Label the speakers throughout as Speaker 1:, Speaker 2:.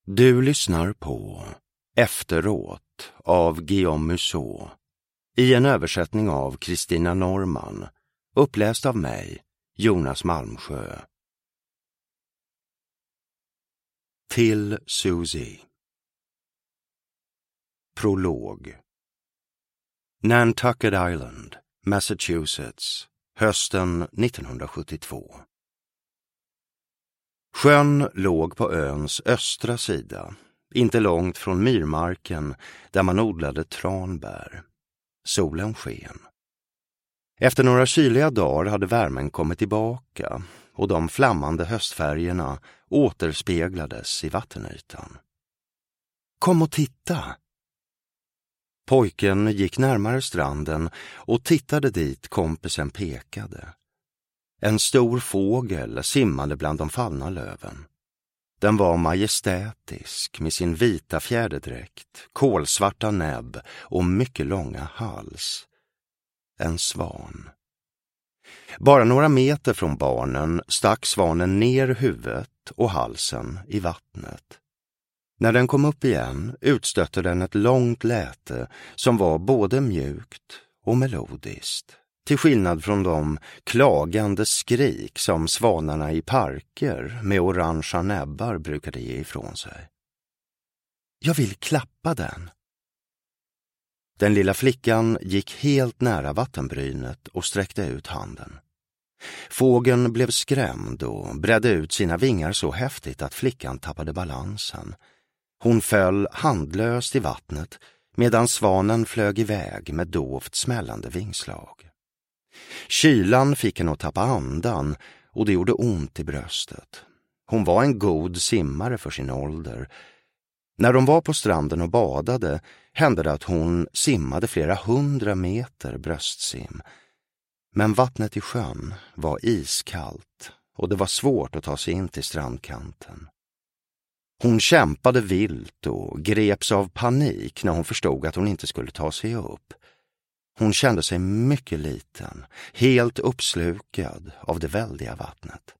Speaker 1: Du lyssnar på Efteråt av Guillaume Musso i en översättning av Kristina Norman, uppläst av mig, Jonas Malmsjö. Till Susie. Prolog. Nantucket Island, Massachusetts, hösten 1972. Sjön låg på öns östra sida, inte långt från myrmarken där man odlade tranbär. Solen sken. Efter några kyliga dagar hade värmen kommit tillbaka och de flammande höstfärgerna återspeglades i vattenytan. Kom och titta! Pojken gick närmare stranden och tittade dit kompisen pekade. En stor fågel simmade bland de fallna löven. Den var majestätisk med sin vita fjäderdräkt, kolsvarta näbb och mycket långa hals. En svan. Bara några meter från barnen stack svanen ner huvudet och halsen i vattnet. När den kom upp igen utstötte den ett långt läte som var både mjukt och melodiskt. Till skillnad från de klagande skrik som svanarna i parker med orangea näbbar brukade ge ifrån sig. Jag vill klappa den. Den lilla flickan gick helt nära vattenbrynet och sträckte ut handen. Fågeln blev skrämd och bredde ut sina vingar så häftigt att flickan tappade balansen. Hon föll handlöst i vattnet medan svanen flög iväg med dovt smällande vingslag. Kylan fick henne att tappa andan och det gjorde ont i bröstet. Hon var en god simmare för sin ålder. När de var på stranden och badade hände det att hon simmade flera 100 meter bröstsim. Men vattnet i sjön var iskallt och det var svårt att ta sig in till strandkanten. Hon kämpade vilt och greps av panik när hon förstod att hon inte skulle ta sig upp. Hon kände sig mycket liten, helt uppslukad av det väldiga vattnet.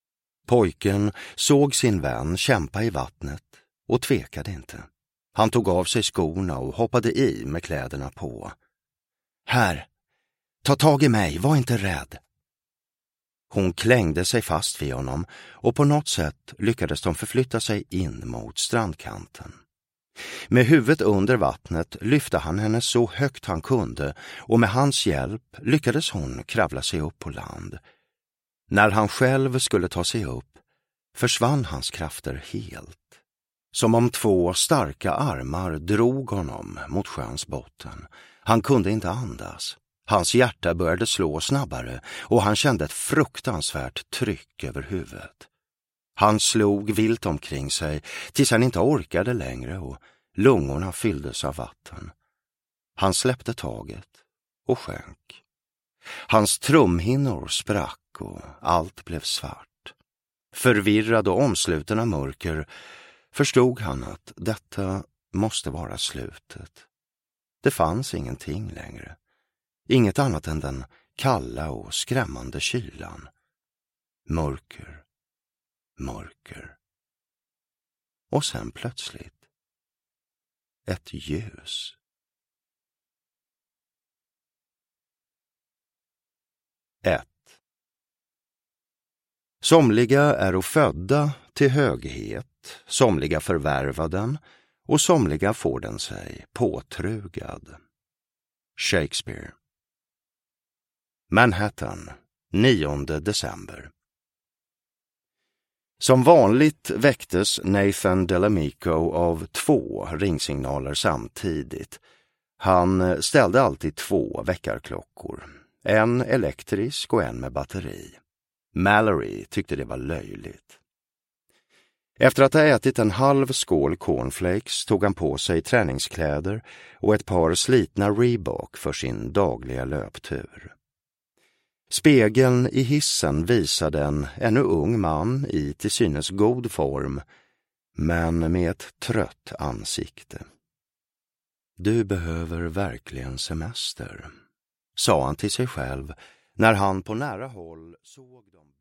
Speaker 1: Pojken såg sin vän kämpa i vattnet och tvekade inte. Han tog av sig skorna och hoppade i med kläderna på. Här, ta tag i mig, var inte rädd. Hon klängde sig fast vid honom och på något sätt lyckades de förflytta sig in mot strandkanten. Med huvudet under vattnet lyfte han henne så högt han kunde och med hans hjälp lyckades hon kravla sig upp på land. När han själv skulle ta sig upp försvann hans krafter helt. Som om 2 starka armar drog honom mot sjöns botten. Han kunde inte andas. Hans hjärta började slå snabbare och han kände ett fruktansvärt tryck över huvudet. Han slog vilt omkring sig tills han inte orkade längre och lungorna fylldes av vatten. Han släppte taget och sjönk. Hans trumhinnor sprack och allt blev svart. Förvirrad och omsluten av mörker förstod han att detta måste vara slutet. Det fanns ingenting längre. Inget annat än den kalla och skrämmande kylan. Mörker. Mörker. Och sen plötsligt ett ljus. Somliga är födda till höghet, somliga förvärvar den och somliga får den sig påtrugad. Shakespeare. Manhattan, 9 december. Som vanligt väcktes Nathan Delamico av 2 ringsignaler samtidigt. Han ställde alltid 2 väckarklockor. En elektrisk och en med batteri. Mallory tyckte det var löjligt. Efter att ha ätit en halv skål cornflakes tog han på sig träningskläder och ett par slitna Reebok för sin dagliga löptur. Spegeln i hissen visade en ännu ung man i till synes god form, men med ett trött ansikte. Du behöver verkligen semester, sa han till sig själv när han på nära håll såg dem.